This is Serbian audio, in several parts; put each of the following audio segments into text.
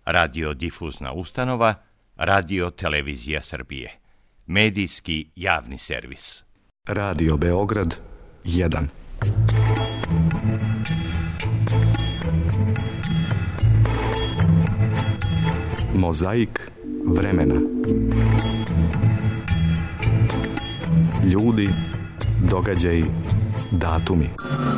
radiodifuzna ustanova, Radio Televizija Srbije. Medijski javni servis. Radio Beograd 1. Mozaik vremena. Ljudi, događaji, datumi.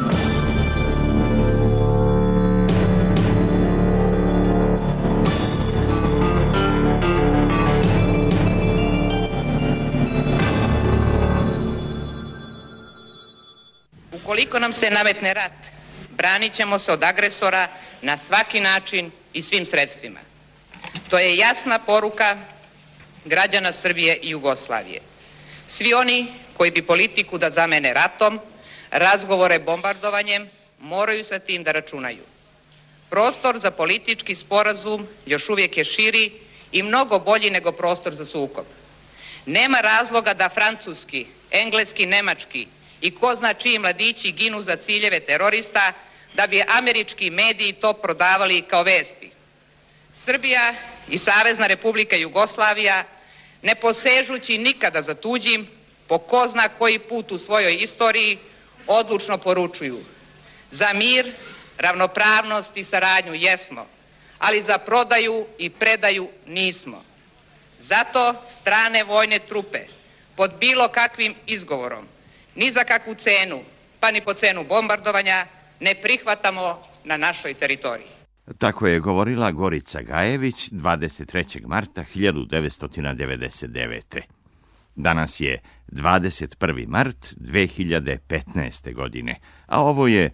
Ukoliko nam se nametne rat, branit ćemo se od agresora na svaki način i svim sredstvima. To je jasna poruka građana Srbije i Jugoslavije. Svi oni koji bi politiku da zamene ratom, razgovore bombardovanjem, moraju sa tim da računaju. Prostor za politički sporazum još uvijek je širi i mnogo bolji nego prostor za sukob. Nema razloga da francuski, engleski, nemački i ko zna čiji mladići ginu za ciljeve terorista, da bi američki mediji to prodavali kao vesti. Srbija i Savezna Republika Jugoslavija, ne posežući nikada za tuđim, po ko zna koji put u svojoj istoriji, odlučno poručuju: za mir, ravnopravnost i saradnju jesmo, ali za prodaju i predaju nismo. Zato strane vojne trupe pod bilo kakvim izgovorom, ni za kakvu cenu, pa ni po cenu bombardovanja, ne prihvatamo na našoj teritoriji. Tako je govorila Gorica Gajević 23. marta 1999. Danas je 21. mart 2015. godine, a ovo je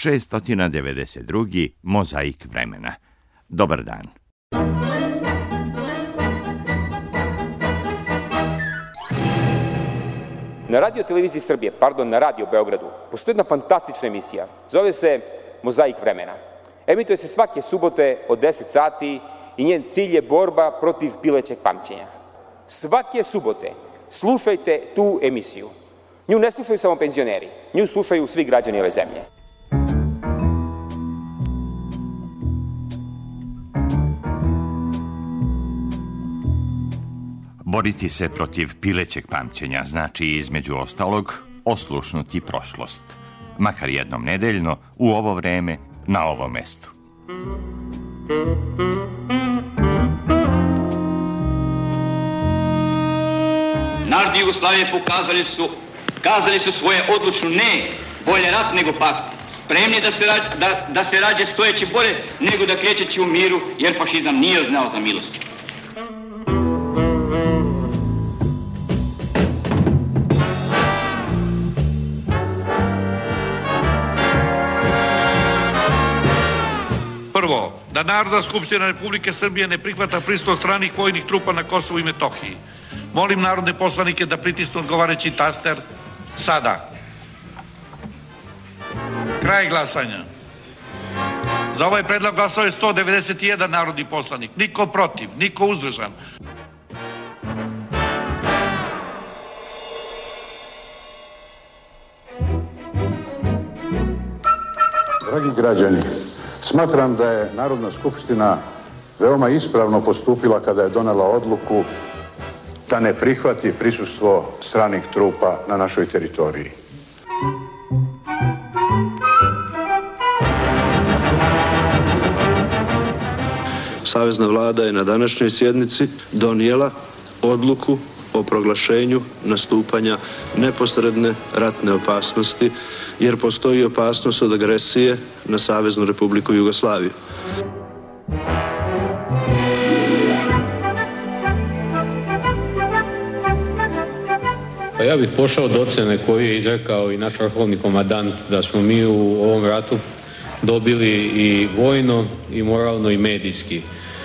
692. Mozaik vremena. Dobar dan. Na Radio Televiziji Srbije, na Radio Beogradu, postoji jedna fantastična emisija. Zove se Mozaik vremena. Emituje se svake subote od 10 sati i njen cilj je borba protiv pilećeg pamćenja. Svake subote slušajte tu emisiju. Nju ne slušaju samo penzioneri, nju slušaju svi građani ove zemlje. Boriti se protiv pilećeg pamćenja znači između ostalog oslušnuti prošlost. Makar jednom nedeljno, u ovo vreme, na ovom mestu. Narodi Jugoslavije kazali su svoje odlučno ne, bolje rat nego pakt. Spremni da se rađe stojeći bolje nego da krećeći u miru, jer fašizam nije znao za milost. Prvo, da Narodna skupština Republike Srbije ne prihvata prisustvo stranih vojnih trupa na Kosovu i Metohiji. Molim narodne poslanike da pritisnu odgovarajući taster sada. Kraj glasanja. Za ovaj predlog glasao je 191 narodni poslanik. Niko protiv, niko uzdržan. Dragi građani, smatram da je Narodna skupština veoma ispravno postupila kada je donela odluku da ne prihvati prisustvo stranih trupa na našoj teritoriji. Savezna vlada je na današnjoj sjednici donijela odluku o proglašenju nastupanja neposredne ratne opasnosti, jer postoji opasnost od agresije na Saveznu Republiku Jugoslaviju. Pa ja bih pošao od ocjene koju je izrekao i naš vrhovni komandant, da smo mi u ovom ratu dobili i vojno, i moralno, i medijski.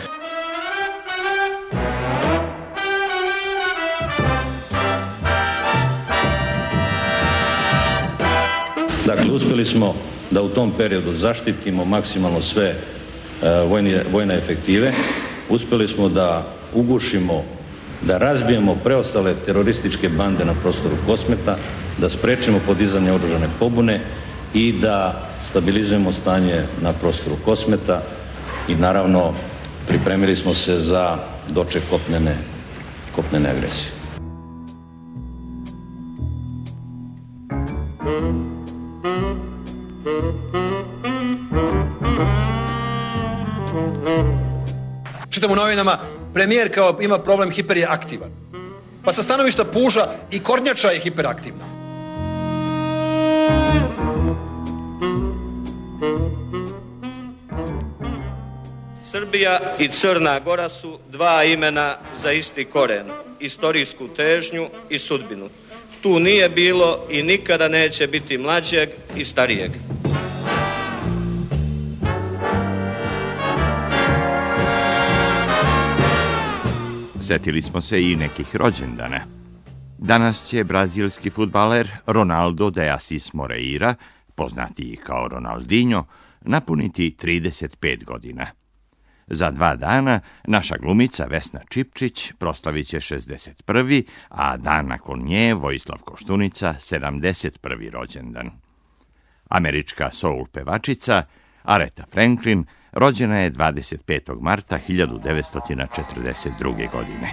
Dakle, uspjeli smo da u tom periodu zaštitimo maksimalno sve vojne efektive. Uspjeli smo da ugušimo, da razbijemo preostale terorističke bande na prostoru Kosmeta, da sprečimo podizanje oružane pobune i da stabilizujemo stanje na prostoru Kosmeta i naravno pripremili smo se za doček kopnene agresije. Čitam u novinama, premijer kao ima problem, hiper je aktivan. Pa sa stanovišta puža i kornjača je hiperaktivna. Srbija i Crna Gora su dva imena za isti koren, istorijsku težnju i sudbinu. Tu nije bilo i nikada neće biti mlađeg i starijeg. Sjetili smo se i nekih rođendana. Danas će brazilski fudbaler Ronaldo de Assis Moreira, poznatiji kao Ronaldinho, napuniti 35 godina. Za 2 dana naša glumica Vesna Čipčić proslavit će 61. a dan nakon nje Vojislav Koštunica 71. rođendan. Američka soul pevačica Aretha Franklin rođena je 25. marta 1942. godine.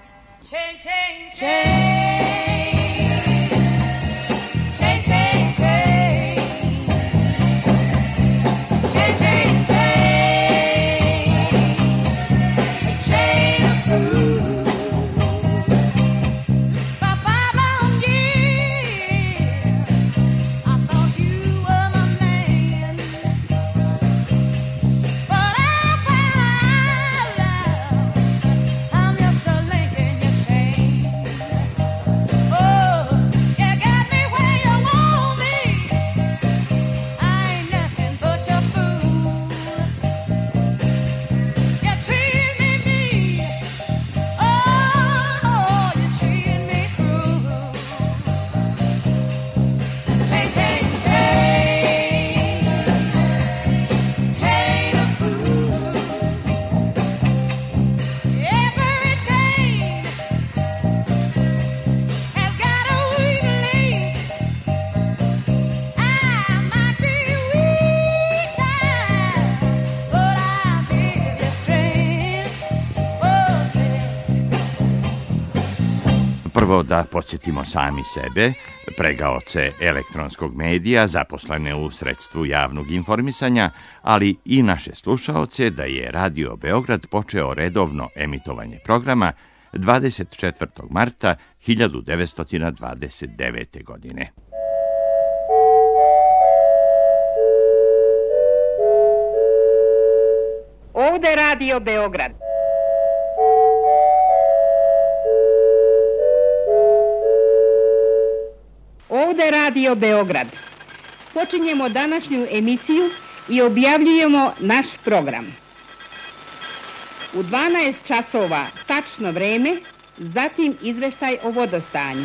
Prvo da podsjetimo sami sebe, pregaoce elektronskog medija, zaposlene u sredstvu javnog informisanja, ali i naše slušaoce da je Radio Beograd počeo redovno emitovanje programa 24. marta 1929. godine. Ovde Radio Beograd. Ovde Radio Beograd. Počinjemo današnju emisiju i objavljujemo naš program. U 12 časova tačno vreme, zatim izveštaj o vodostanju.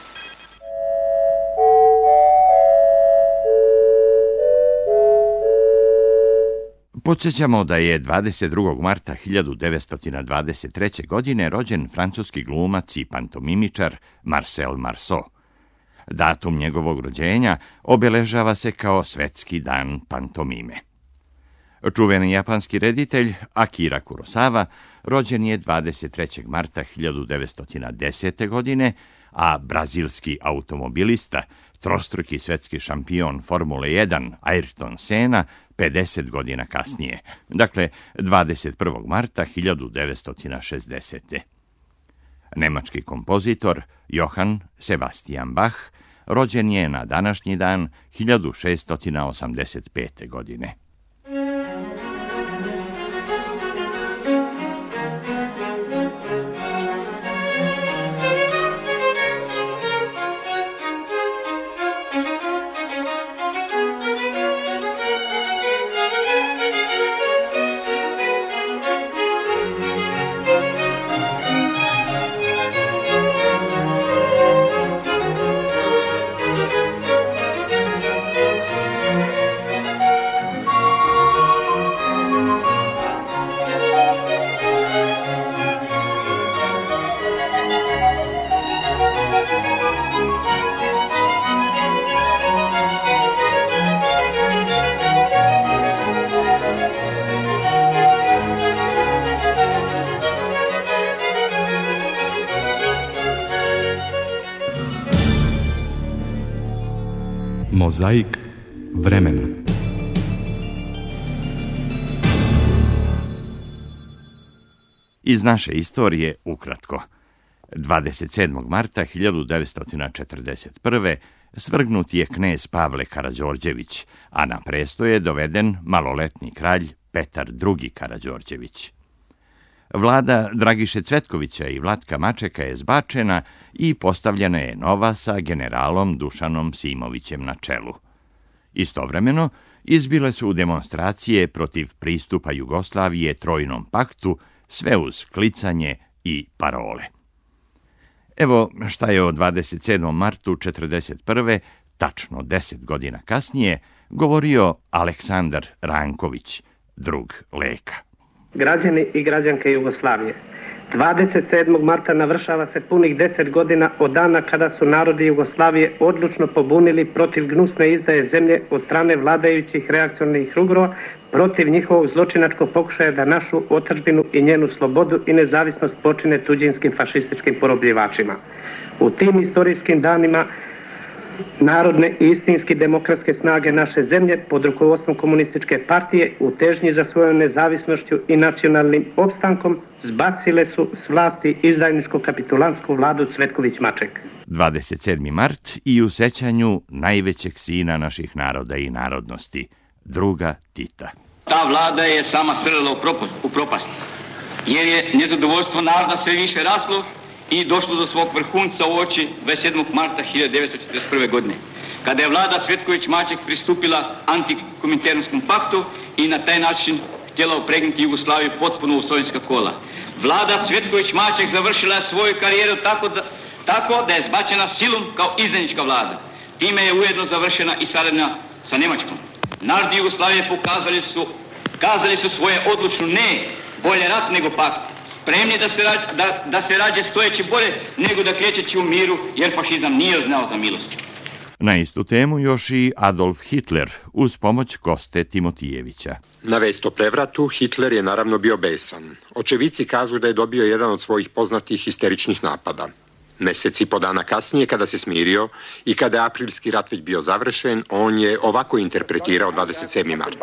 Podsjećamo da je 22. marta 1923. godine rođen francuski glumac i pantomimičar Marcel Marceau. Datum njegovog rođenja obeležava se kao Svetski dan pantomime. Čuveni japanski reditelj Akira Kurosawa rođen je 23. marta 1910. godine, a brazilski automobilista, trostruki svetski šampion Formule 1 Ayrton Senna 50 godina kasnije, dakle 21. marta 1960. Nemački kompozitor Johann Sebastian Bach rođen je na današnji dan 1685. godine. Mozaik vremena. Iz naše istorije ukratko. 27. marta 1941. svrgnut je knez Pavle Karađorđević, a na presto je doveden maloletni kralj Petar II. Karađorđević. Vlada Dragiše Cvetkovića i Vlatka Mačeka je zbačena i postavljena je nova sa generalom Dušanom Simovićem na čelu. Istovremeno, izbile su demonstracije protiv pristupa Jugoslavije Trojnom paktu, sve uz klicanje i parole. Evo šta je o 27. martu 1941. tačno 10 godina kasnije govorio Aleksandar Ranković, drug Leka. Građani i građanke Jugoslavije, 27. marta navršava se punih 10 godina od dana kada su narodi Jugoslavije odlučno pobunili protiv gnusne izdaje zemlje od strane vladajućih reakcionarnih krugova, protiv njihovog zločinačkog pokušaja da našu otadžbinu i njenu slobodu i nezavisnost počine tuđinskim fašističkim porobljivačima. U tim istorijskim danima narodne i istinski demokratske snage naše zemlje pod rukovodstvom komunističke partije u težnji za svojom nezavisnošću i nacionalnim opstankom zbacile su s vlasti izdajničko kapitulantsku vladu Cvetković-Maček. 27. mart i u sećanju najvećeg sina naših naroda i narodnosti, druga Tita. Ta vlada je sama srljala u propast, jer je nezadovoljstvo naroda sve više raslo i došlo do svog vrhunca u oči 27. marta 1941. godine, kada je vlada Cvetković-Maček pristupila antikominternskom paktu i na taj način htjela upregnuti Jugoslaviju potpuno u sovjetska kola. Vlada Cvetković-Maček završila je svoju karijeru tako da je zbačena silom kao izdajnička vlada. Time je ujedno završena i saradnja sa Njemačkom. Narodi Jugoslavije kazali su svoje odlučno ne, bolje rat nego pakt. Spremni da se rađe stojeći bolje nego da krećeći u miru, jer fašizam nije znao za milost. Na istu temu još i Adolf Hitler uz pomoć Koste Timotijevića. Na vest o prevratu Hitler je naravno bio besan. Očevici kažu da je dobio jedan od svojih poznatih histeričnih napada. Meseci po dana kasnije, kada se smirio i kada je aprilski rat već bio završen, on je ovako interpretirao 27. mart.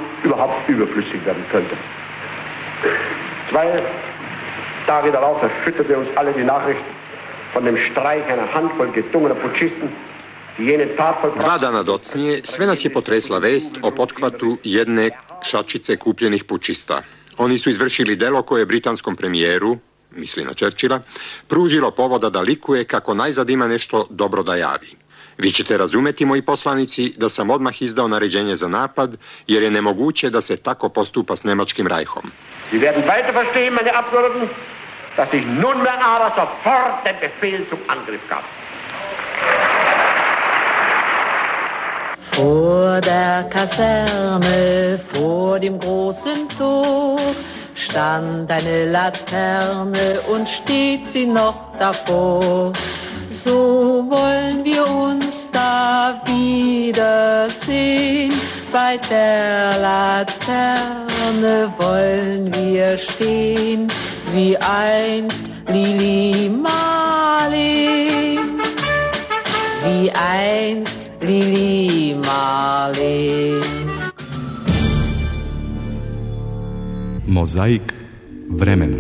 Tage darauf erschütterte uns alle die Nachricht von dem Streik einer Handvoll gedungener Putschisten, die jenen Tag vollbracht. 2 dana docnije sve nas je potresla vest o pothvatu jedne šačice kupljenih pučista. Oni su izvršili delo koje je britanskom premijeru, misli na Churchilla, pružilo povoda da likuje kako najzad ima nešto dobro da javi. Vi ćete razumeti, moji poslanici, da sam odmah izdao naređenje za napad, jer je nemoguće da se tako postupa s Nemačkim rajhom. Sie werden weiter verstehen, meine Abgeordneten, dass ich nunmehr aber sofort den Befehl zum Angriff gab. Vor der Kaserne, vor dem großen Tor, stand eine Laterne und steht sie noch davor. So wollen wir uns da wiedersehen, bei der Laterne wollen wir stehen, wie einst Lili Marleen, wie einst Lili Marleen. Mozaik vremena.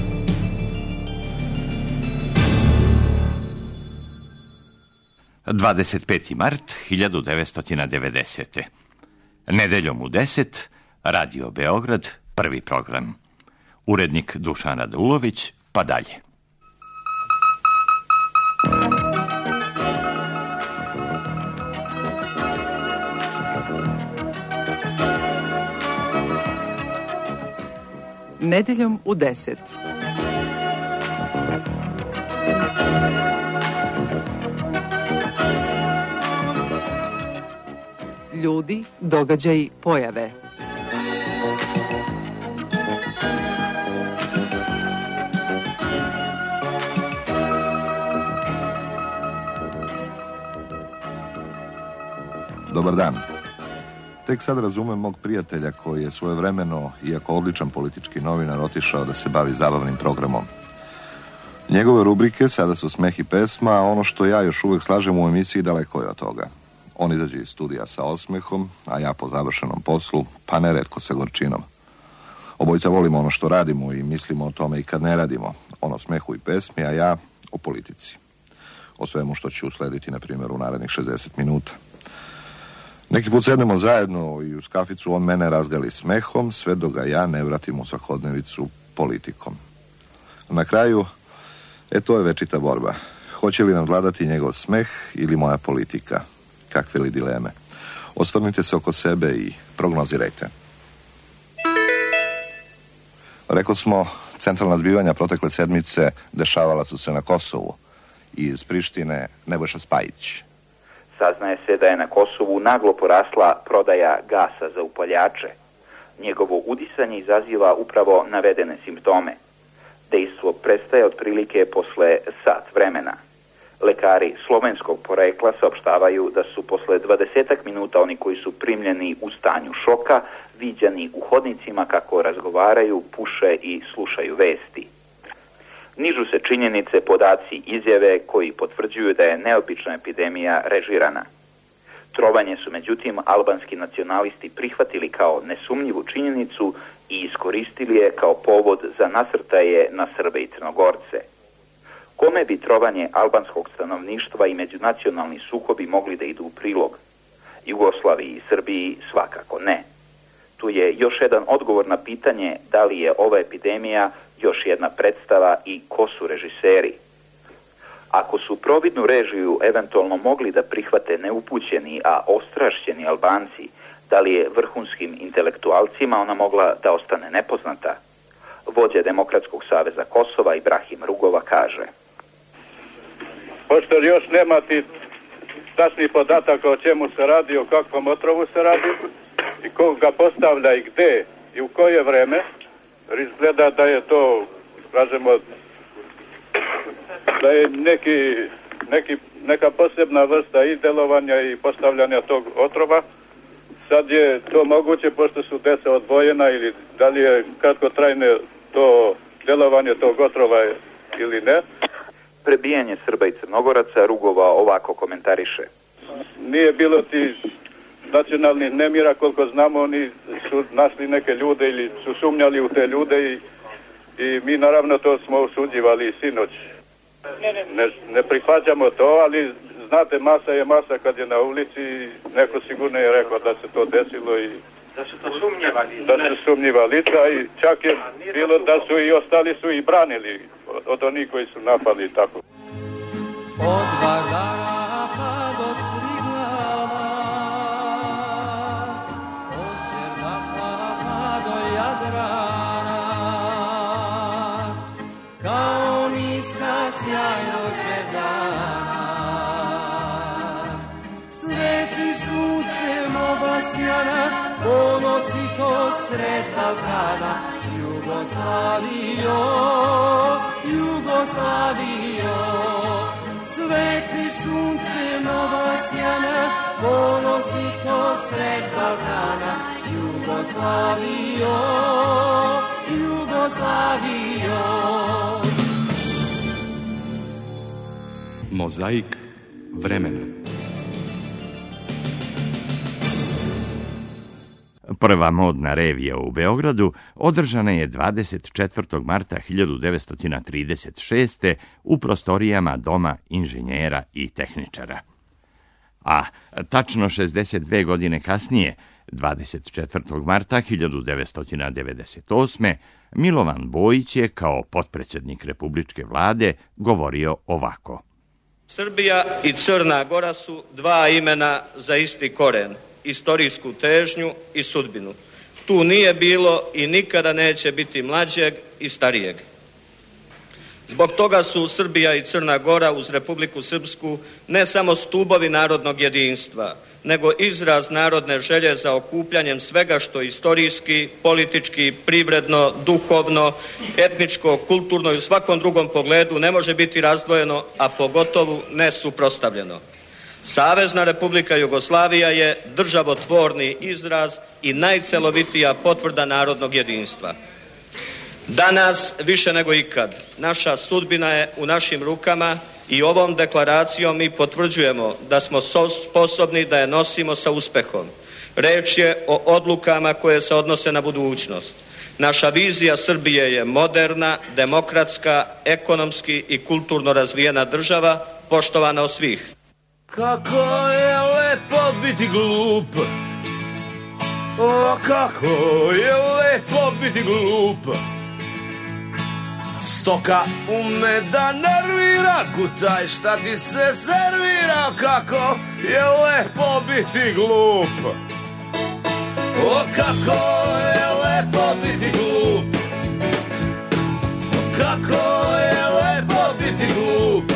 – 25. mart 1990. Nedeljom u 10, Radio Beograd, prvi program. Urednik Dušan Radulović, pa dalje. Nedeljom u 10. Ljudi, događaji, pojave. Dobar dan. Tek sad razumem mog prijatelja koji je svojevremeno, iako odličan politički novinar, otišao da se bavi zabavnim programom. Njegove rubrike sada su smeh i pesma, a ono što ja još uvijek slažem u emisiji daleko je od toga. On izađe iz studija sa osmehom, a ja po završenom poslu, pa neretko sa gorčinom. Obojica volimo ono što radimo i mislimo o tome i kad ne radimo. On o smehu i pesmi, a ja o politici. O svemu što ću uslediti, na primjer, u narednih 60 minuta. Neki put sednemo zajedno i uz kaficu on mene razgali smehom, sve dok ga ja ne vratim u svakodnevicu politikom. Na kraju, to je večita borba. Hoće li nadvladati njegov smeh ili moja politika? Kakve li dileme? Osvrnite se oko sebe i prognozirajte. Rekao smo, centralna zbivanja protekle sedmice dešavala su se na Kosovu. Iz Prištine Nebojša Spajić. Saznaje se da je na Kosovu naglo porasla prodaja gasa za upaljače. Njegovo udisanje izaziva upravo navedene simptome. Dejstvo prestaje otprilike posle sat vremena. Lekari slovenskog porekla saopštavaju da su posle 20 minuta oni koji su primljeni u stanju šoka viđani u hodnicima kako razgovaraju, puše i slušaju vesti. Nižu se činjenice, podaci, izjave koji potvrđuju da je neobična epidemija režirana. Trovanje su međutim albanski nacionalisti prihvatili kao nesumnjivu činjenicu i iskoristili je kao povod za nasrtaje na Srbe i Crnogorce. Kome bi trovanje albanskog stanovništva i međunacionalni sukobi mogli da idu u prilog? Jugoslaviji i Srbiji svakako ne. Tu je još jedan odgovor na pitanje da li je ova epidemija još jedna predstava i ko su režiseri. Ako su providnu režiju eventualno mogli da prihvate neupućeni, a ostrašćeni Albanci, da li je vrhunskim intelektualcima ona mogla da ostane nepoznata? Vođa Demokratskog saveza Kosova Ibrahim Rugova kaže: Pošto još nemati tačnih podataka o čemu se radi, o kakvom otrovu se radi i ko ga postavlja i gde i u koje vreme, izgleda da je to, kažemo, da je neka posebna vrsta i delovanja i postavljanja tog otrova. Sad je to moguće pošto su deca odvojena ili da li je kratkotrajne to delovanje tog otrova ili ne. Prebijanje Srba i Crnogoraca Rugova ovako komentariše: Nije bilo ti nacionalnih nemira, koliko znamo, oni su našli neke ljude ili su sumnjali u te ljude i mi naravno to smo osuđivali sinoć. Ne prihvaćamo to, ali znate, masa je masa kad je na ulici, neko sigurno je rekao da se to desilo i da su to sumnjiva lica i čak je bilo da su i ostali su i branili od onih koji su napali tako. Od Vardara pa do Triglava, od Čermaka pa do Jadrana, kao niska sjajnog dana, sveti suncem obasjana, ponosi to sred Balkana. Jugoslavijo, Jugoslavijo, svetliš suncem obasjana, ponosi to sred Balkana. Jugoslavijo, Jugoslavijo. Mozaik vremena. Prva modna revija u Beogradu održana je 24. marta 1936. u prostorijama Doma inženjera i tehničara. A tačno 62 godine kasnije, 24. marta 1998. Milovan Bojić je kao potpredsjednik Republičke vlade govorio ovako: Srbija i Crna Gora su dva imena za isti koren, istorijsku težnju i sudbinu. Tu nije bilo i nikada neće biti mlađeg i starijeg. Zbog toga su Srbija i Crna Gora uz Republiku Srpsku ne samo stubovi narodnog jedinstva, nego izraz narodne želje za okupljanjem svega što istorijski, politički, privredno, duhovno, etničko, kulturno i u svakom drugom pogledu ne može biti razdvojeno, a pogotovo ne suprotstavljeno. Savezna Republika Jugoslavija je državotvorni izraz i najcelovitija potvrda narodnog jedinstva. Danas, više nego ikad, naša sudbina je u našim rukama I ovom deklaracijom mi potvrđujemo da smo sposobni da je nosimo sa uspehom. Reč je o odlukama koje se odnose na budućnost. Naša vizija Srbije je moderna, demokratska, ekonomski i kulturno razvijena država, poštovana od svih. Kako je lepo biti glup, o kako je lepo biti glup. Stoka ume da nervira, gutaj šta ti se servira. Kako je lepo biti glup, o kako je lepo biti glup. Kako je lepo biti glup.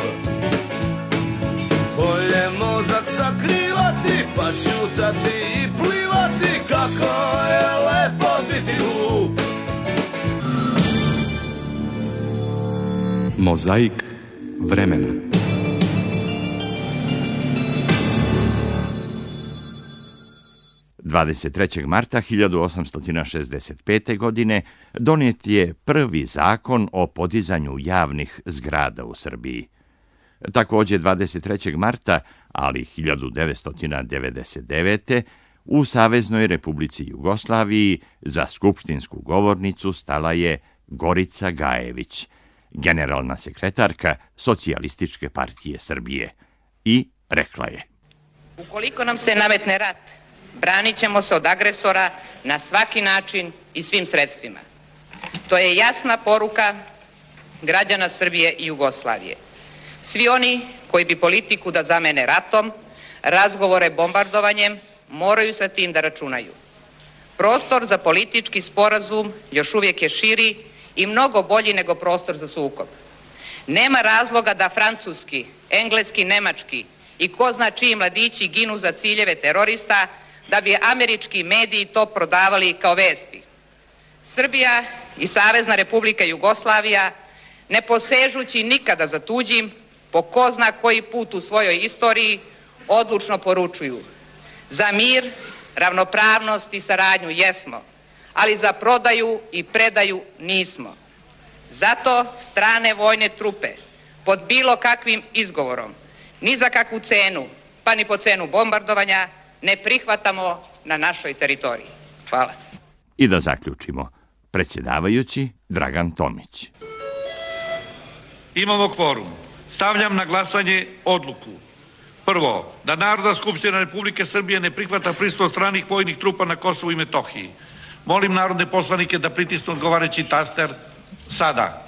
Bolje mozak sakrivati, pa čutati i plivati. Kako je lepo biti glup. Mozaik vremena. ...23. marta 1865. godine donijet je prvi zakon o podizanju javnih zgrada u Srbiji. Također 23. marta, ali 1999. u Saveznoj Republici Jugoslaviji za skupštinsku govornicu stala je Gorica Gajević, generalna sekretarka Socijalističke partije Srbije, i rekla je: Ukoliko nam se nametne rat, branit ćemo se od agresora na svaki način i svim sredstvima. To je jasna poruka građana Srbije i Jugoslavije. Svi oni koji bi politiku da zamene ratom, razgovore bombardovanjem, moraju sa tim da računaju. Prostor za politički sporazum još uvijek je širi i mnogo bolji nego prostor za sukob. Nema razloga da francuski, engleski, nemački i ko zna čiji mladići ginu za ciljeve terorista, da bi američki mediji to prodavali kao vesti. Srbija i Savezna Republika Jugoslavija, ne posežući nikada za tuđim, po ko zna koji put u svojoj istoriji, odlučno poručuju: za mir, ravnopravnost i saradnju jesmo, ali za prodaju i predaju nismo. Zato strane vojne trupe, pod bilo kakvim izgovorom, ni za kakvu cenu, pa ni po cenu bombardovanja, ne prihvatamo na našoj teritoriji. Hvala. I da zaključimo, predsjedavajući Dragan Tomić. Imamo kvorum. Stavljam na glasanje odluku. Prvo, da Narodna skupština Republike Srbije ne prihvata prisustvo stranih vojnih trupa na Kosovu i Metohiji. Molim narodne poslanike da pritisnu odgovarajući taster sada.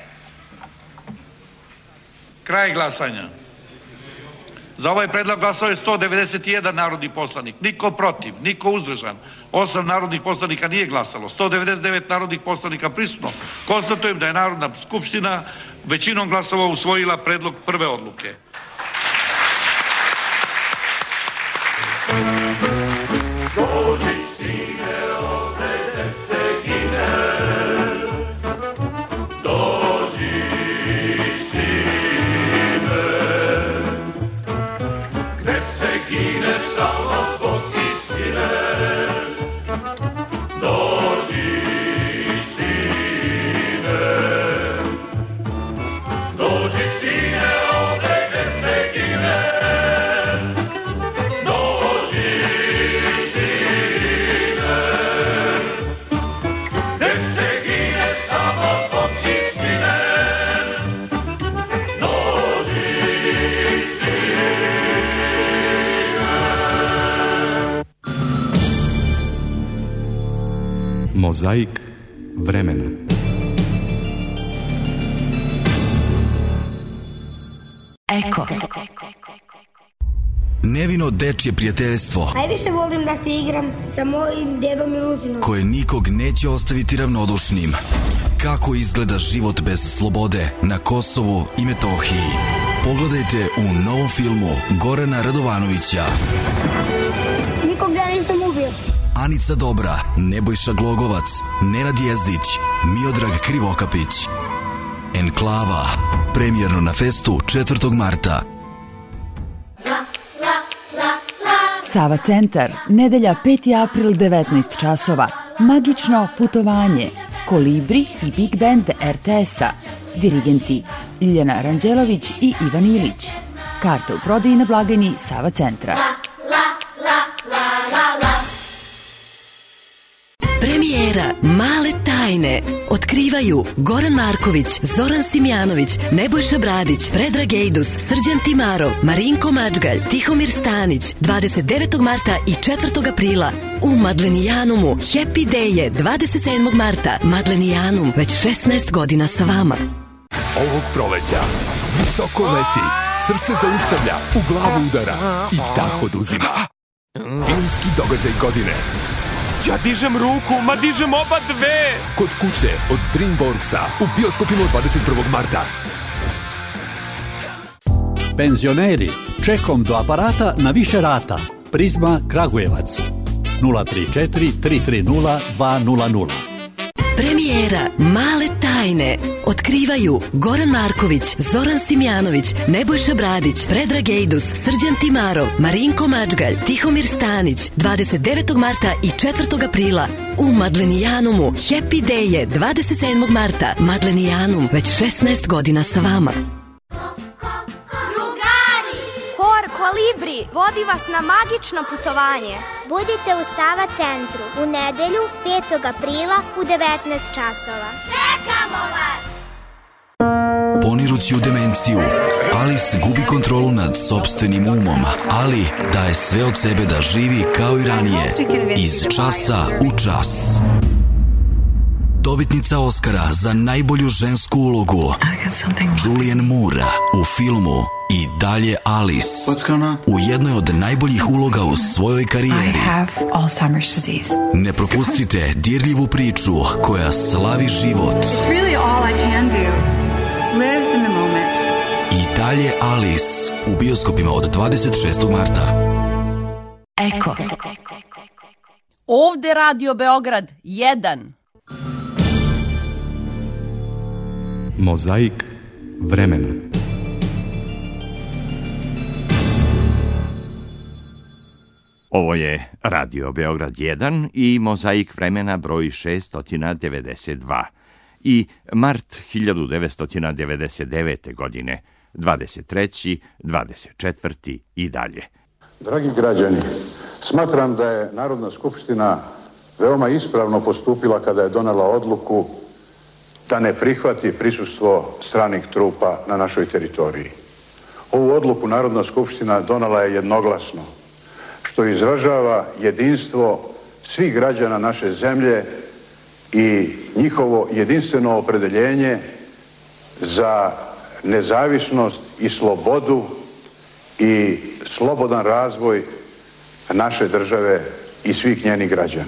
Kraj glasanja. Za ovaj predlog glasao je 191 narodni poslanik, niko protiv, niko uzdržan. 8 narodnih poslanika nije glasalo, 199 narodnih poslanika prisutno. Konstatujem da je Narodna skupština većinom glasova usvojila predlog prve odluke. Dođi sine ovde gde se gine, dođi sine, gde se gine samo zbog istine, dođi sine, dođi sine ovde gde se gine, dođi Mozaik vremena. Eko. Nevino dečje prijateljstvo. Najviše volim da se igram sa mojim dedom Miluzinom, koje nikog neće ostaviti ravnodušnim. Kako izgleda život bez slobode na Kosovu i Metohiji? Pogledajte u novom filmu Gorana Radovanovića. Nikog ja nisam ubio. Anica Dobra, Nebojša Glogovac, Nenad Jezdić, Miodrag Krivokapić. Enklava. Premijerno na festu 4. marta. Sava centar, nedelja 5. april 19 časova. Magično putovanje. Kolibri i Big Band RTS-a. Dirigenti Ljiljana Ranđelović i Ivan Ilić. Karte u prodaji na blagajni Sava centra. Premijera Male tajne otkrivaju Goran Marković, Zoran Simjanović, Nebojša Bradić, Predrag Ejdus, Srđan Timarov, Marinko Mačgalj, Tihomir Stanić 29. marta i 4. aprila u Madlenijanumu. Happy Day je 27. marta. Madlenijanum već 16 godina sa vama. Ovog proleća visoko leti, srce zaustavlja, u glavu udara i dah oduzima. Filmski događaj godine. Ja dižem ruku, ma dižem oba dve! Kod kuće od DreamWorksa u bioskopima 21. marta. Penzioneri, čekom do aparata na više rata. Prizma Kragujevac 034 330 200. Premijera Male tajne otkrivaju Goran Marković, Zoran Simjanović, Nebojša Bradić, Predrag Ejdus, Srđan Timarov, Marinko Mačgalj, Tihomir Stanić 29. marta i 4. aprila u Madlenijanumu. Happy Day je 27. marta. Madlenijanum već 16 godina sa vama. Hor Kolibri vodi vas na magično putovanje. Budite u Sava centru u nedelju 5. aprila u 19 časova. Čekamo vas! Ponirući u demenciju, Alice gubi kontrolu nad sopstvenim umom, ali daje sve od sebe da živi kao i ranije, iz časa u čas. Dobitnica Oscara za najbolju žensku ulogu Julianne Moore u filmu I dalje Alice, u jednoj od najboljih uloga u svojoj karijeri. Ne propustite dirljivu priču koja slavi život. I dalje Alice u bioskopima od 26. marta. Eko. Ovde Radio Beograd 1. Mozaik vremena. Ovo je Radio Beograd 1 i Mozaik vremena broj 692 i mart 1999. godine, 23., 24. i dalje. Dragi građani, smatram da je Narodna skupština veoma ispravno postupila kada je donela odluku da ne prihvati prisustvo stranih trupa na našoj teritoriji. Ovu odluku Narodna skupština donela je jednoglasno, što izražava jedinstvo svih građana naše zemlje i njihovo jedinstveno opredeljenje za nezavisnost i slobodu i slobodan razvoj naše države i svih njenih građana.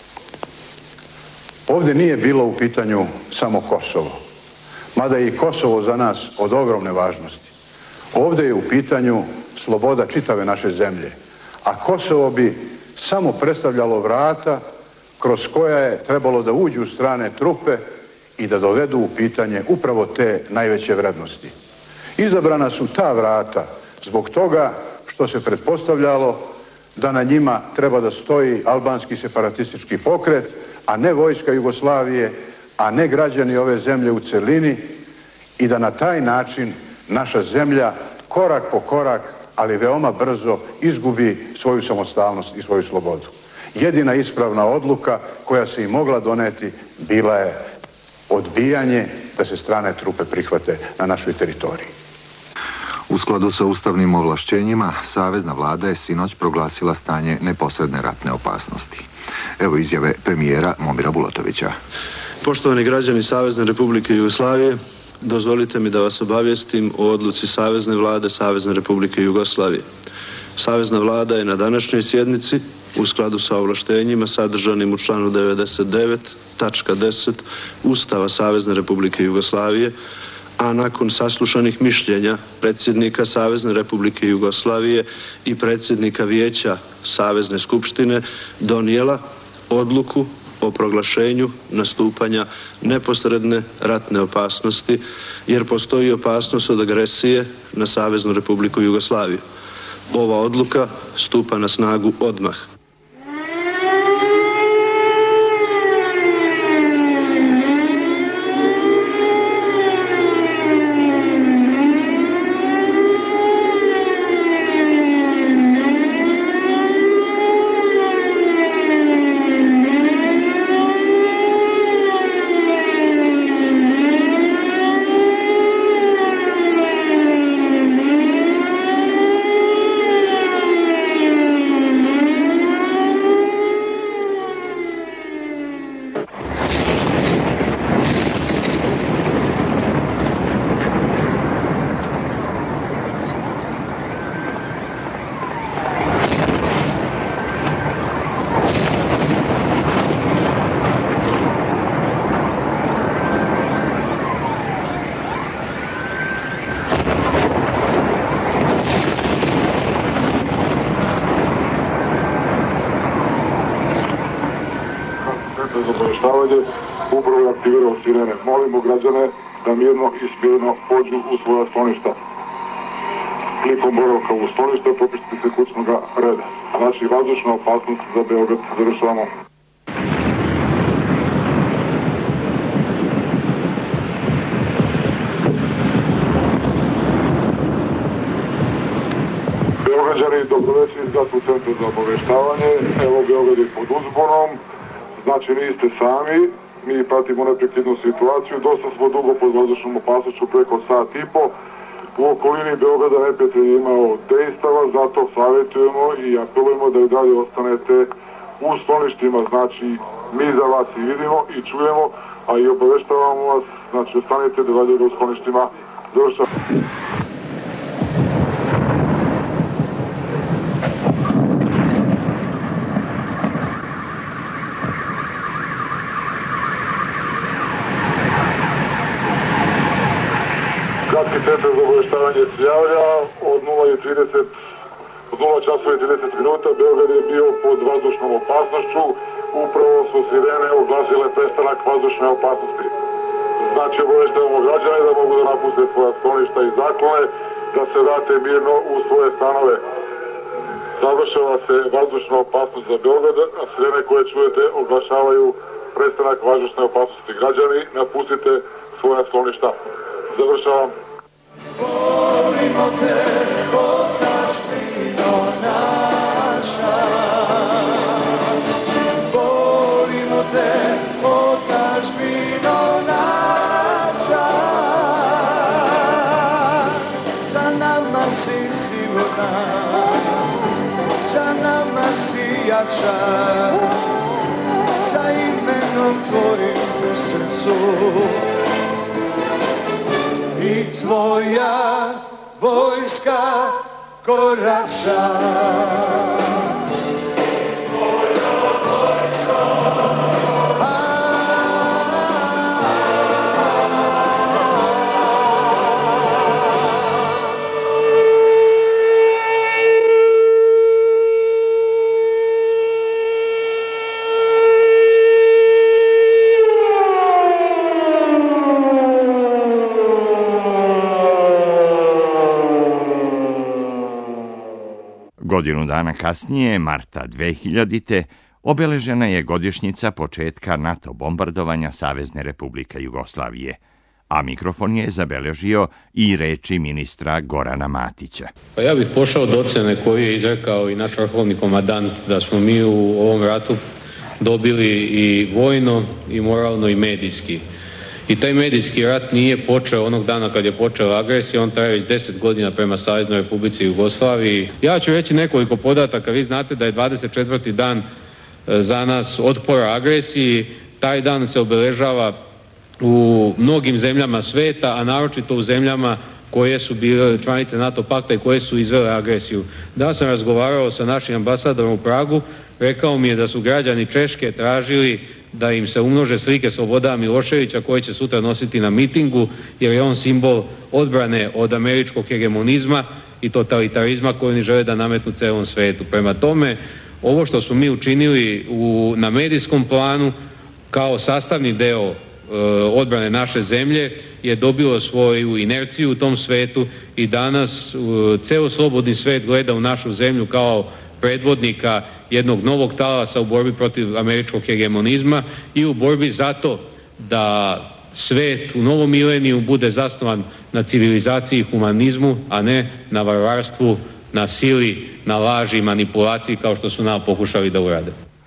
Ovdje nije bilo u pitanju samo Kosovo, mada je i Kosovo za nas od ogromne važnosti. Ovdje je u pitanju sloboda čitave naše zemlje, a Kosovo bi samo predstavljalo vrata kroz koja je trebalo da uđu strane trupe i da dovedu u pitanje upravo te najveće vrednosti. Izabrana su ta vrata zbog toga što se pretpostavljalo da na njima treba da stoji albanski separatistički pokret, a ne vojska Jugoslavije, a ne građani ove zemlje u celini, i da na taj način naša zemlja korak po korak, ali veoma brzo izgubi svoju samostalnost i svoju slobodu. Jedina ispravna odluka koja se i mogla doneti bila je odbijanje da se strane trupe prihvate na našoj teritoriji. U skladu sa ustavnim ovlašćenjima, Savezna vlada je sinoć proglasila stanje neposredne ratne opasnosti. Evo izjave premijera Momira Bulatovića. Poštovani građani Savezne Republike Jugoslavije, dozvolite mi da vas obavijestim o odluci Savezne vlade Savezne Republike Jugoslavije. Savezna vlada je na današnjoj sjednici u skladu sa ovlaštenjima sadržanim u članu 99, tačka 10 Ustava Savezne Republike Jugoslavije, a nakon saslušanih mišljenja predsjednika Savezne Republike Jugoslavije i predsjednika Vijeća Savezne skupštine donijela odluku o proglašenju nastupanja neposredne ratne opasnosti, jer postoji opasnost od agresije na Saveznu Republiku Jugoslaviju. Ova odluka stupa na snagu odmah. ovdje upravo je aktivirao sirene. Molimo građane da mirno i smirno pođu u svoja skloništa. Klikom boravka u sklonište popišite se kućnog reda. Znači, vazdušna opasnost za Beograd. Završavamo. Beograđani, dobrodošli u centru za obaveštavanje. Evo, Beograd je pod uzbunom. Znači, niste sami. Mi pratimo neprekidnu situaciju. Dosta smo dugo pod vazdušnom opasnošću, preko sat i po. U okolini Beograda neprijatelj je imao dejstava, zato savjetujemo i apelujemo da i dalje ostanete u skloništima. Znači, mi za vas i vidimo i čujemo, a i obaveštavamo vas. Znači, ostanete da dalje u skloništima. Završavamo. Kratki centar za obaveštavanje se javlja od 0 časova i 30 minuta. Beograd je bio pod vazdušnom opasnošću. Upravo su sirene oglasile prestanak vazdušne opasnosti. Znači, obaveštavamo građane da mogu da napuste svoja skloništa i zaklone, da se vrate mirno u svoje stanove. Završava se vazdušna opasnost za Beograd, a sirene koje čujete oglašavaju prestanak vazdušne opasnosti. Građani, napustite svoja skloništa. Završavam. Volimo te, otačbino naša. Volimo te, otačbino naša. Za nama si sigurna, za nama si jača, sa imenom tvojim u srcu. I tvoja vojska korača. Godinu dana kasnije, marta 2000. obeležena je godišnjica početka NATO bombardovanja Savezne Republike Jugoslavije, a mikrofon je zabeležio i reči ministra Gorana Matića. Pa ja bih pošao od ocene koju je izrekao i naš vrhovni komandant da smo mi u ovom ratu dobili i vojno, i moralno, i medijski. I taj medijski rat nije počeo onog dana kad je počela agresija, on traje već 10 godina prema Saveznoj Republici Jugoslaviji. Ja ću reći nekoliko podataka. Vi znate da je 24. dan za nas otpora agresiji. Taj dan se obeležava u mnogim zemljama sveta, a naročito u zemljama koje su bile članice NATO pakta i koje su izvele agresiju. Da sam razgovarao sa našim ambasadorom u Pragu, rekao mi je da su građani Češke tražili da im se umnože slike Slobodana Miloševića koji će sutra nositi na mitingu, jer je on simbol odbrane od američkog hegemonizma i totalitarizma koji oni žele da nametnu celom svetu. Prema tome, ovo što su mi učinili na medijskom planu kao sastavni deo odbrane naše zemlje je dobilo svoju inerciju u tom svetu i danas ceo slobodni svet gleda u našu zemlju kao predvodnika jednog novog talasa u borbi protiv američkog hegemonizma i u borbi zato da svet u novom mileniju bude zasnovan na civilizaciji i humanizmu, a ne na varvarstvu, na sili, na laži i manipulaciji kao što su nam pokušali da urade.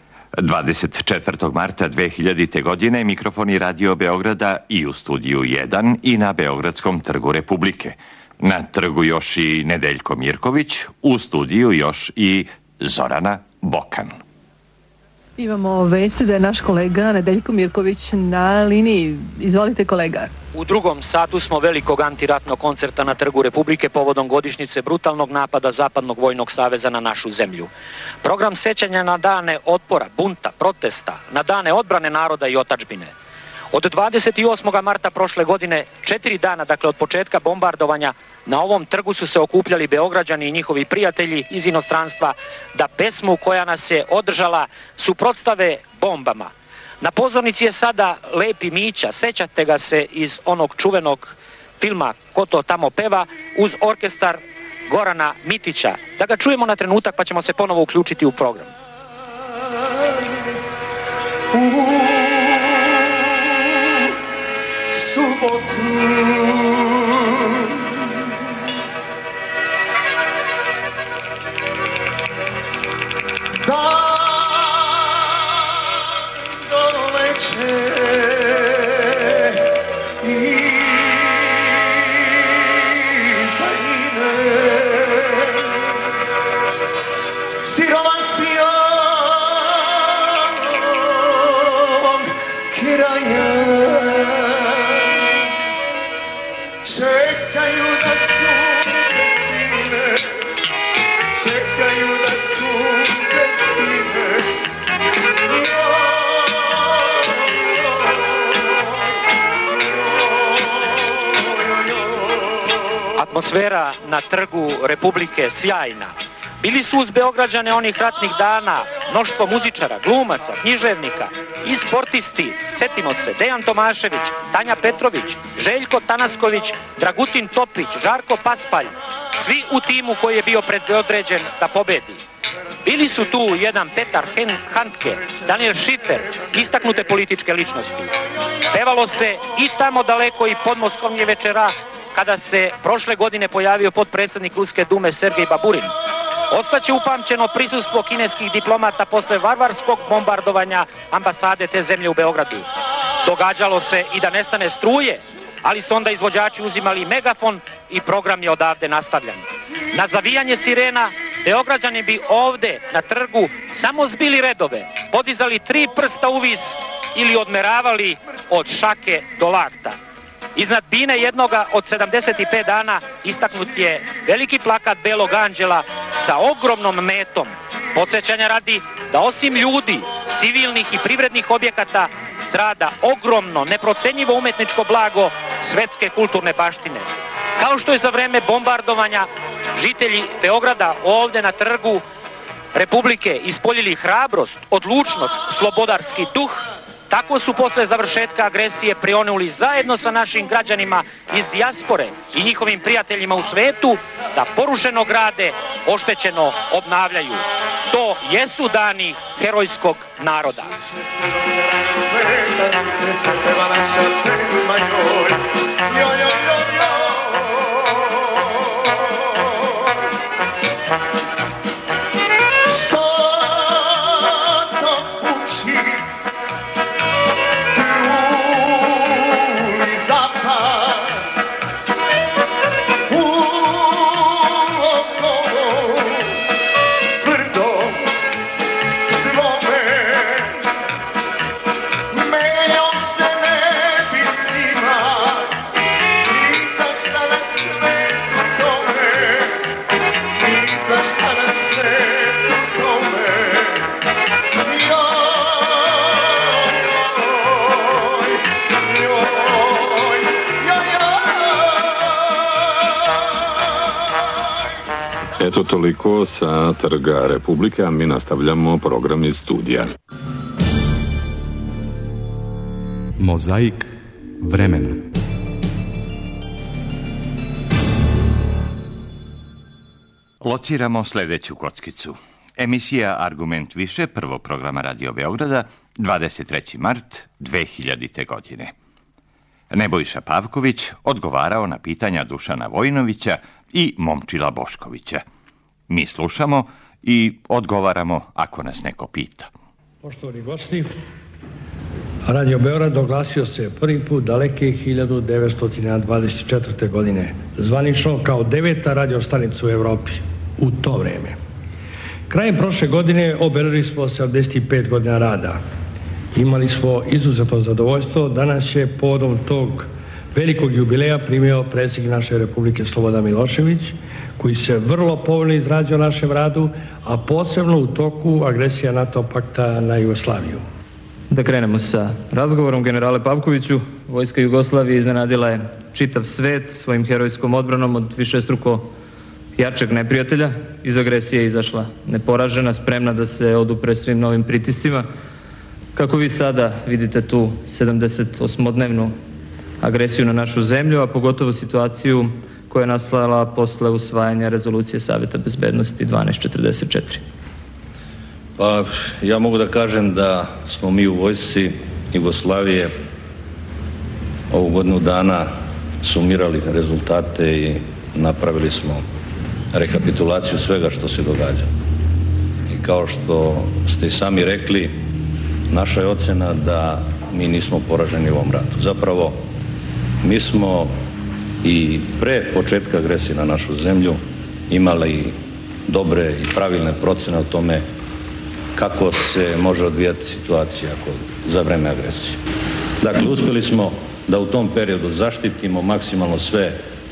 24. marta 2000. godine mikrofoni Radio Beograda i u studiju 1 i na Beogradskom trgu Republike. Na trgu još i Nedeljko Mirković, u studiju još i Zorana Bokan. Imamo vesti da je naš kolega Nedeljko Mirković na liniji. Izvolite kolega. U drugom satu smo velikog antiratnog koncerta na trgu Republike povodom godišnjice brutalnog napada Zapadnog vojnog saveza na našu zemlju. Program sećanja na dane otpora, bunta, protesta, na dane odbrane naroda i otadžbine. Od 28. marta prošle godine, 4 dana, dakle od početka bombardovanja, na ovom trgu su se okupljali Beograđani i njihovi prijatelji iz inostranstva da pesmu koja nas je održala suprotstave bombama. Na pozornici je sada Lepi Mića, sećate ga se iz onog čuvenog filma Ko to tamo peva, uz orkestar Gorana Mitića. Da ga čujemo na trenutak pa ćemo se ponovo uključiti u program. Atmosfera na Trgu Republike sjajna. Bili su uz Beograđane onih ratnih dana mnoštvo muzičara, glumaca, književnika i sportisti. Setimo se, Dejan Tomašević, Tanja Petrović, Željko Tanasković, Dragutin Topić, Žarko Paspalj, svi u timu koji je bio predodređen da pobedi. Bili su tu jedan Petar Handke, Daniel Schiffer, istaknute političke ličnosti. Pevalo se i tamo daleko i pod Moskovnje večera, kada se prošle godine pojavio potpredsjednik Ruske dume Sergej Baburin. Ostaće upamćeno prisustvo kineskih diplomata posle varvarskog bombardovanja ambasade te zemlje u Beogradu. Događalo se i da nestane struje, ali su onda izvođači uzimali megafon i program je odavde nastavljan. Na zavijanje sirena Beograđani bi ovde na trgu samo zbili redove, podizali 3 prsta u vis ili odmeravali od šake do lakta. Iznad bine jednoga od 75 dana istaknut je veliki plakat Belog anđela sa ogromnom metom. Podsjećanja radi da osim ljudi, civilnih i privrednih objekata strada ogromno, neprocenjivo umetničko blago svetske kulturne baštine. Kao što je za vreme bombardovanja žitelji Beograda ovde na Trgu Republike ispoljili hrabrost, odlučnost, slobodarski duh, tako su posle završetka agresije prionuli zajedno sa našim građanima iz dijaspore i njihovim prijateljima u svetu da porušeno grade, oštećeno obnavljaju. To jesu dani herojskog naroda. Eto toliko sa Trga Republike, a mi nastavljamo program iz studija. Mozaik vremena. Lociramo sljedeću kockicu. Emisija Argument više, prvog programa Radio Beograda, 23. mart 2000. godine. Nebojša Pavković odgovarao na pitanja Dušana Vojinovića i Momčila Boškovića. Mi slušamo i odgovaramo ako nas neko pita. Poštovani gosti, Radio Beograd oglasio se prvi put daleke 1924. godine, zvanično kao 9. radiostanica u Evropi u to vreme. Krajem prošle godine obeležili smo 75 godina rada. Imali smo izuzetno zadovoljstvo. Danas je povodom tog velikog jubileja primio predsjednik naše Republike Slobodan Milošević, koji se vrlo povoljno izradio našem radu, a posebno u toku agresija NATO pakta na Jugoslaviju. Da krenemo sa razgovorom. Generale Pavkoviću, vojska Jugoslavije iznenadila je čitav svet svojim herojskom odbranom od višestruko jačeg neprijatelja. Iz agresije je izašla neporažena, spremna da se odupre svim novim pritiscima. Kako vi sada vidite tu 78-dnevnu agresiju na našu zemlju, a pogotovo situaciju koja je nastala posle usvajanja rezolucije Saveta bezbednosti 1244? Pa ja mogu da kažem da smo mi u vojsci Jugoslavije ovu godinu dana sumirali rezultate i napravili smo rekapitulaciju svega što se događa. I kao što ste i sami rekli, naša je ocena da mi nismo poraženi u ovom ratu. Zapravo, mi smo i pre početka agresije na našu zemlju imali dobre i pravilne procene o tome kako se može odvijati situacija za vreme agresije. Dakle, uspjeli smo da u tom periodu zaštitimo maksimalno sve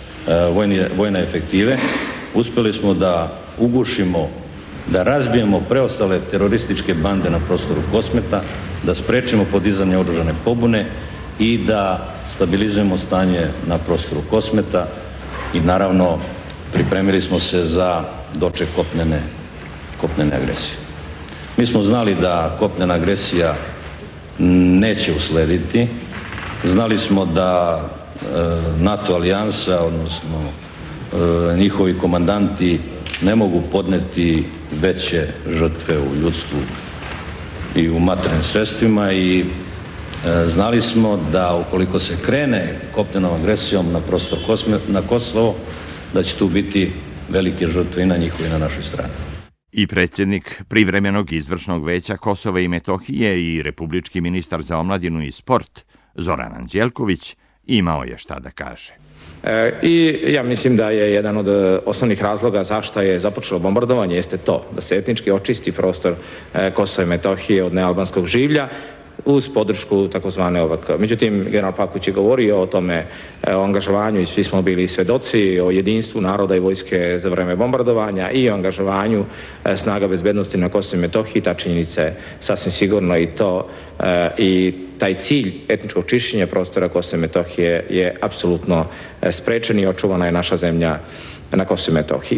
vojne efektive, uspjeli smo da ugušimo, da razbijemo preostale terorističke bande na prostoru Kosmeta, da sprečimo podizanje oružane pobune i da stabilizujemo stanje na prostoru Kosmeta i naravno pripremili smo se za doček kopnene agresije. Mi smo znali da kopnena agresija neće uslediti, znali smo da NATO alijansa, odnosno njihovi komandanti ne mogu podneti veće žrtve u ljudstvu i u materijalnim sredstvima i znali smo da ukoliko se krene kopnenom agresijom na prostor na Kosovo, da će tu biti velike žrtve i na njihovoj i na našoj strani. I predsjednik Privremenog izvršnog veća Kosova i Metohije i republički ministar za omladinu i sport Zoran Anđelković imao je šta da kaže. I ja mislim da je jedan od osnovnih razloga zašto je započelo bombardovanje jeste to, da se etnički očisti prostor Kosova i Metohije od nealbanskog življa uz podršku takozvane OVK. Međutim, general Pavković je govorio o tome, o angažovanju i svi smo bili svedoci o jedinstvu naroda i vojske za vreme bombardovanja i o angažovanju snaga bezbednosti na Kosovu i Metohiji. Ta činjenica je sasvim sigurno i to i taj cilj etničkog čišćenja prostora Kosova i Metohije je apsolutno sprečen i očuvana je naša zemlja na Kosovu i Metohiji.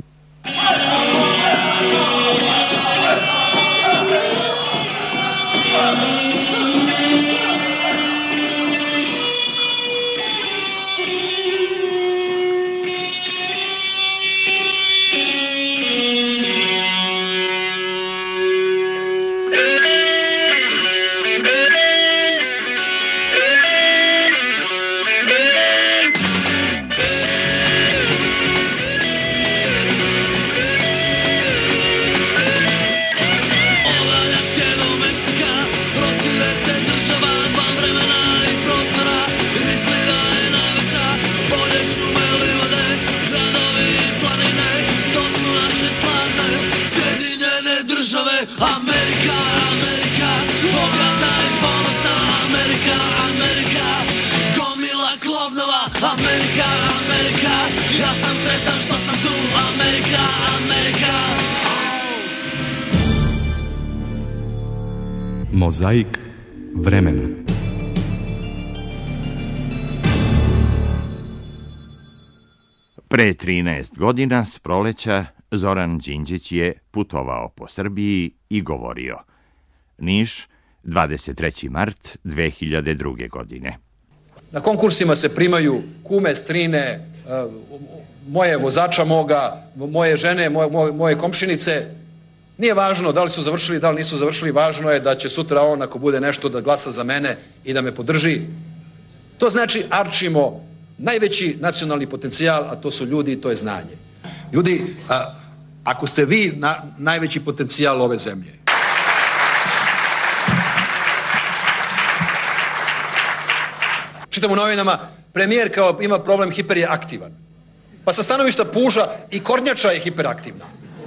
Mozaik vremena. Pre 13 godina s proleća Zoran Đinđić je putovao po Srbiji i govorio. Niš, 23. mart 2002. godine. Na konkursima se primaju kume, strine, moje vozača moga, moje žene, moje komšinice. Nije važno da li su završili, da li nisu završili, važno je da će sutra on, ako bude nešto, da glasa za mene i da me podrži. To znači arčimo najveći nacionalni potencijal, a to su ljudi i to je znanje. Ljudi, ako ste vi najveći potencijal ove zemlje, čitam u novinama, premijer kao ima problem, hiper je aktivan. Pa sa stanovišta puža i kornjača je hiperaktivna.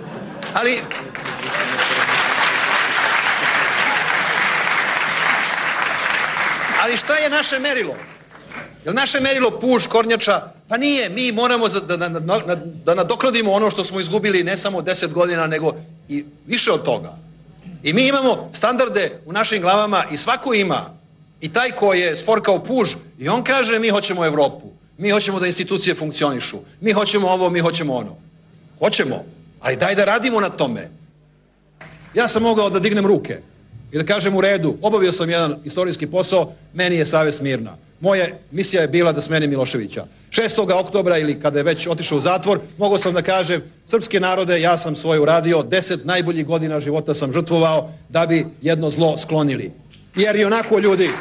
Ali šta je naše merilo? Je li naše merilo puž, kornjača? Pa nije, mi moramo da nadoknadimo ono što smo izgubili ne samo 10 godina, nego i više od toga. I mi imamo standarde u našim glavama i svako ima. I taj ko je spor kao puž, i on kaže mi hoćemo Evropu, mi hoćemo da institucije funkcionišu, mi hoćemo ovo, mi hoćemo ono. Hoćemo, ali daj da radimo na tome. Ja sam mogao da dignem ruke i da kažem u redu, obavio sam jedan istorijski posao, meni je savest mirna. Moja misija je bila da smenim Miloševića. 6. oktobra ili kada je već otišao u zatvor, mogao sam da kažem, srpske narode, ja sam svoje uradio, 10 najboljih godina života sam žrtvovao da bi jedno zlo sklonili. Jer i onako ljudi...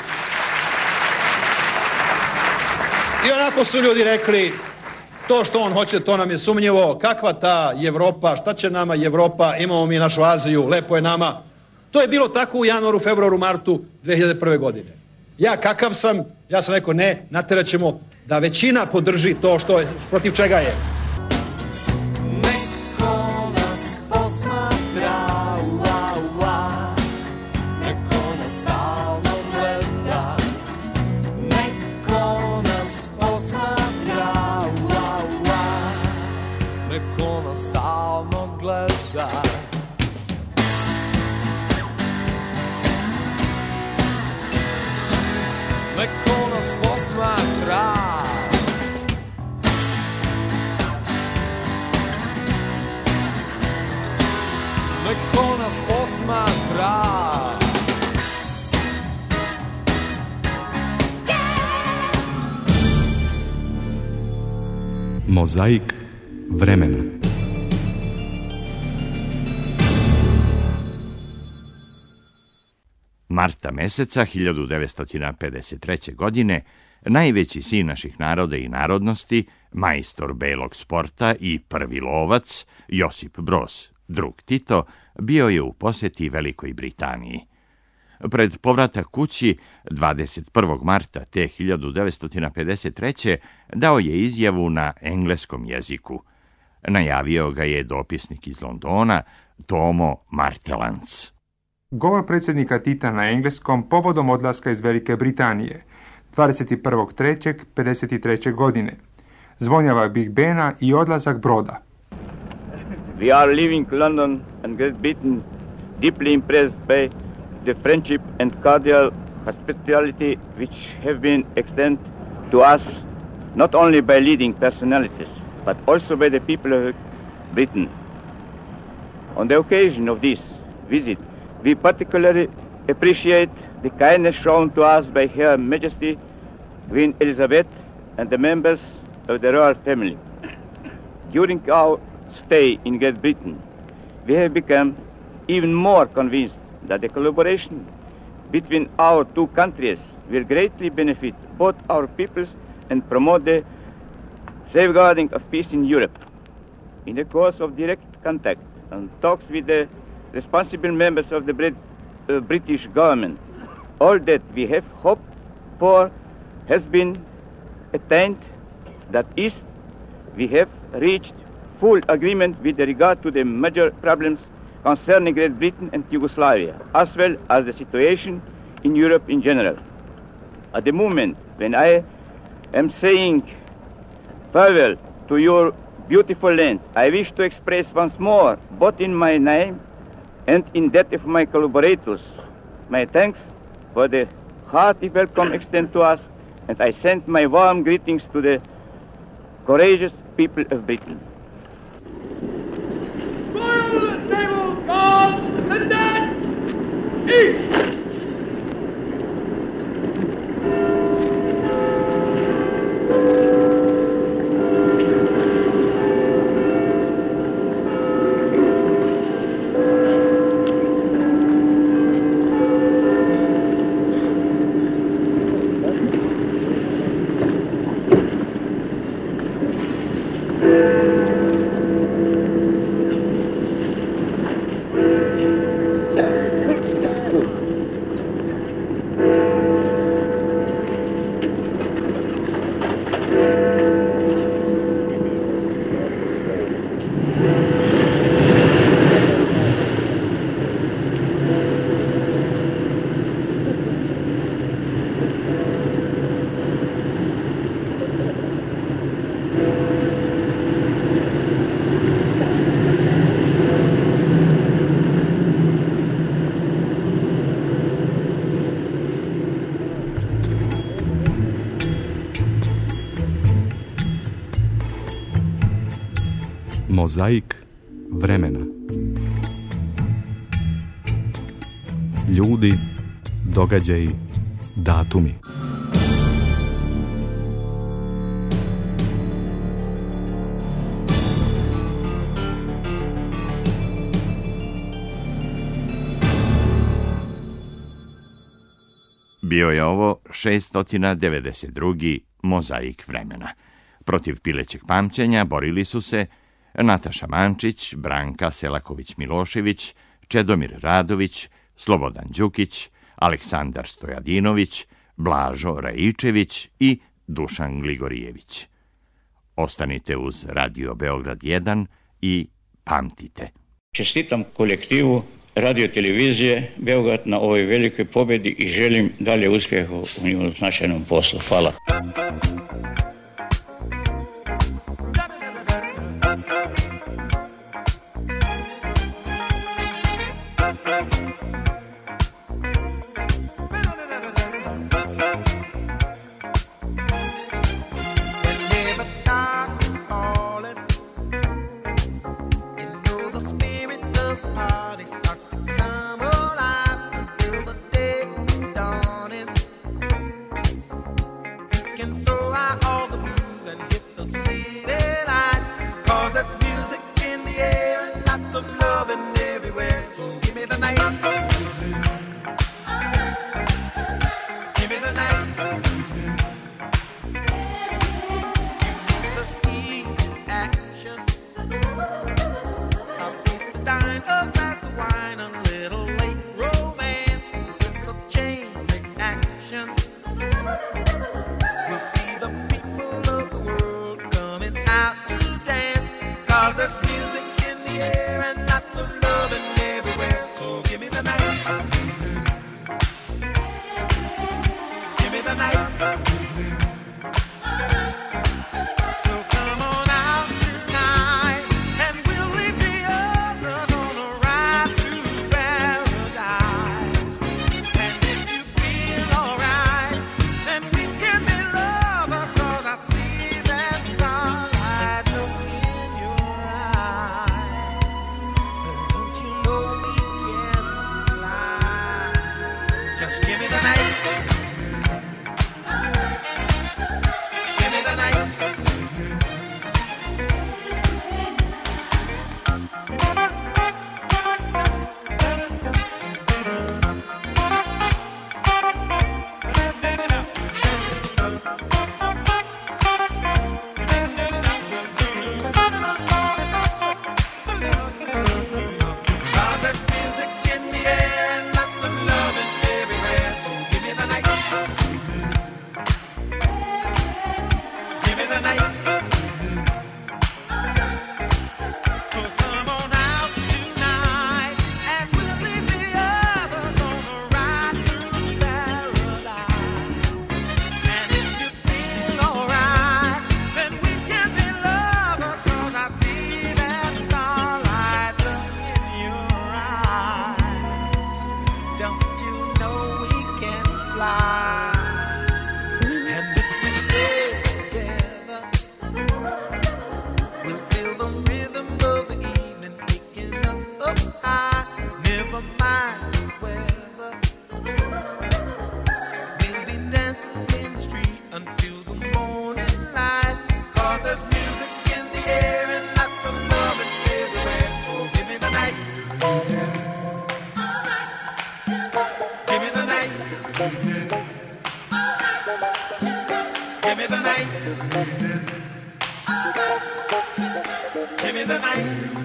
I onako su ljudi rekli, to što on hoće, to nam je sumnjivo, kakva ta Evropa, šta će nama Evropa, imamo mi našu Aziju, lepo je nama. To je bilo tako u januaru, februaru, martu 2001. godine. Ja kakav sam, ja sam rekao ne, natjerat ćemo da većina podrži to što je, protiv čega je. Neko nas posmatra, neko nas stalno gleda, neko nas posmatra, neko nas stalno gleda. Neko nas posmatra, neko nas posmatra. Mozaik vremena. Marta meseca 1953. godine najveći sin naših naroda i narodnosti, majstor belog sporta i prvi lovac, Josip Broz, drug Tito, bio je u posjeti Velikoj Britaniji. Pred povratak kući 21. marta te 1953. dao je izjavu na engleskom jeziku. Najavio ga je dopisnik iz Londona, Tomo Martelans. Govor predsjednika Tita na engleskom povodom odlaska iz Velike Britanije 21.3.53. godine. Zvonjava Big Bena i odlazak broda. We are leaving London and Great Britain deeply impressed by the friendship and cordial hospitality which have been extended to us not only by leading personalities but also by the people of Britain. On the occasion of this visit, we particularly appreciate the kindness shown to us by Her Majesty Queen Elizabeth and the members of the royal family. During our stay in Great Britain, we have become even more convinced that the collaboration between our two countries will greatly benefit both our peoples and promote the safeguarding of peace in Europe. In the course of direct contact and talks with the responsible members of the British government, all that we have hoped for has been attained. That is, we have reached full agreement with regard to the major problems concerning Great Britain and Yugoslavia, as well as the situation in Europe in general. At the moment when I am saying farewell to your beautiful land, I wish to express once more, both in my name and in that of my collaborators, my thanks for the hearty welcome extended to us, and I send my warm greetings to the courageous people of Britain. Royal Naval Guard Commandant, East! Mozaik vremena. Ljudi, događaji, datumi. Bio je ovo 692. mozaik vremena. Protiv pilećeg pamćenja borili su se Nataša Mančić, Branka Selaković-Milošević, Čedomir Radović, Slobodan Đukić, Aleksandar Stojadinović, Blažo Rajičević i Dušan Gligorijević. Ostanite uz Radio Beograd 1 i pamtite. Čestitam kolektivu radio-televizije Beograd na ovoj velikoj pobjedi i želim dalje uspjeha u njihovom značajnom poslu. Hvala. Give me the night.